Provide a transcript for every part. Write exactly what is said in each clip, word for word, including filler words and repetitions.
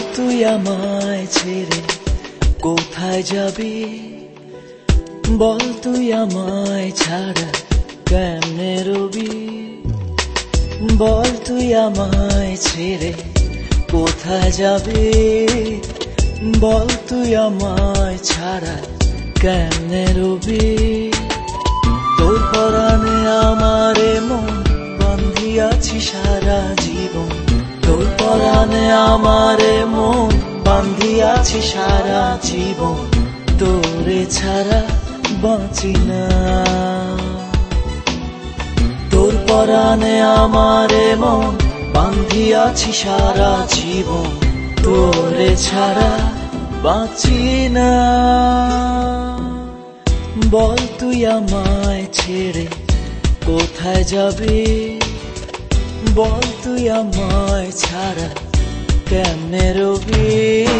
তুই আমায় ছেড়ে কোথায় যাবি, বল তুই আমায় ছাড়া কেমনে রবি, বল তুই আমায় ছেড়ে কোথায় যাবি, বল তুই আমায় ছাড়া কেমনে রবি। তোর পরাণে আমারে মন বান্ধিয়াছি সারা জীবন, তোর পরাণে আমারে মন বান্ধিয়াছি সারা জীবন, তোরে ছাড়া বাঁচি না। তোর পরাণে আমারে মন বান্ধিয়াছি সারা জীবন, তোরে ছাড়া বাঁচি না। বল তুই আমায় ছেড়ে কোথায় যাবি, বল তুই আমায় ছাড়া কেমনে রবি।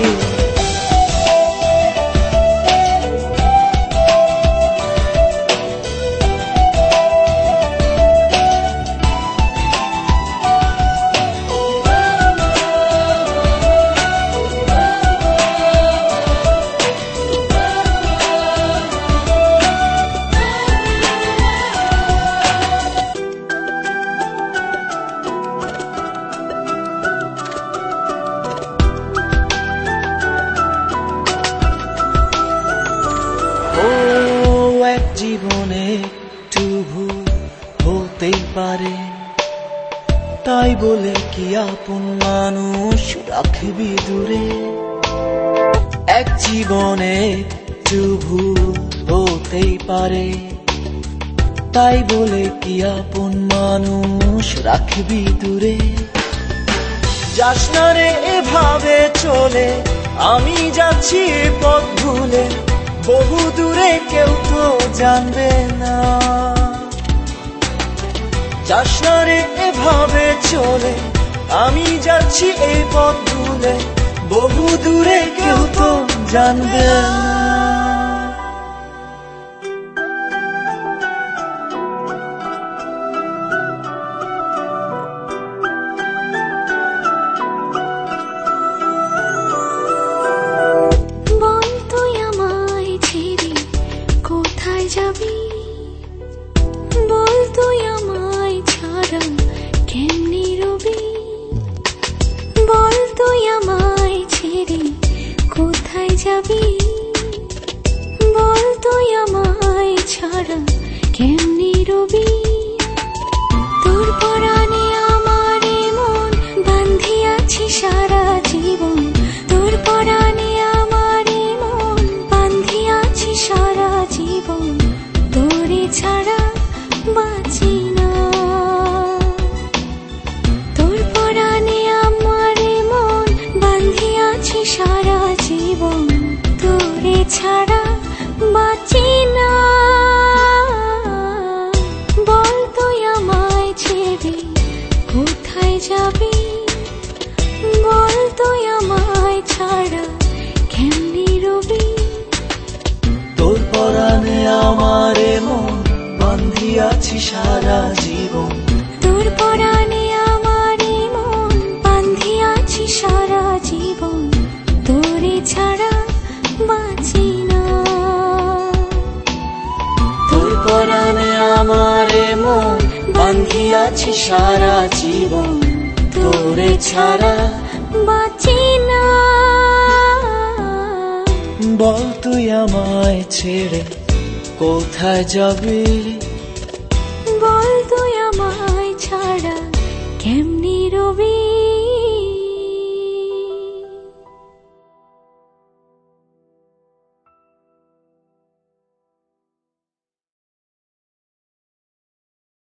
জীবনে একটু ভুল হতেই পারে, তাই বলে কি আপন মানুষ রাখবি দূরে। এক জীবনে একটু ভুল হতেই পারে, তাই বলে কি আপন মানুষ রাখবি দূরে। যাস না রে এভাবে চলে, আমি যাচ্ছি পথ ভুলে, বহু দূরে কেউ তো জানবে না। যাস না রে এভাবে চলে, আমি যাচ্ছি এই পথ ভুলে, বহু দূরে কেউ তো জানবে না। বল তুই আমায় ছাড়া কেমনে রবি, বল তুই আমায় ছেড়ে কোথায় যাবি, বল তুই আমায় ছাড়া কেমনে রবি। তোর পরাণে আমারে মন বান্ধিয়াছি সারা জীবন, তোর পরাণে আমারে মন বান্ধিয়াছি সারা জীবন, তোরে ছাড়া বাঁচি না। তোর পরাণে আমারে মন বান্ধিয়াছি সারা জীবন, তোরে ছাড়া বাঁচি না। বল তুই আমায় ছেড়ে কোথায় যাবি, বল তুই আমায় ছাড়া কেমনে রবি। তোর পরাণে আমারে মন বান্ধিয়াছি সারা জীবন, তোর পরাণে আমারে মন বান্ধিয়াছি সারা জীবন, তোরে ছাড়া বাঁচি না। তোর পরাণে আমারে মন বান্ধিয়াছি সারা জীবন, তোরে ছাড়া বাঁচি না। বল তুই আমায় ছেড়ে কোথায় যাবি, বল তুই আমায় ছাড়া কেমনে রবি।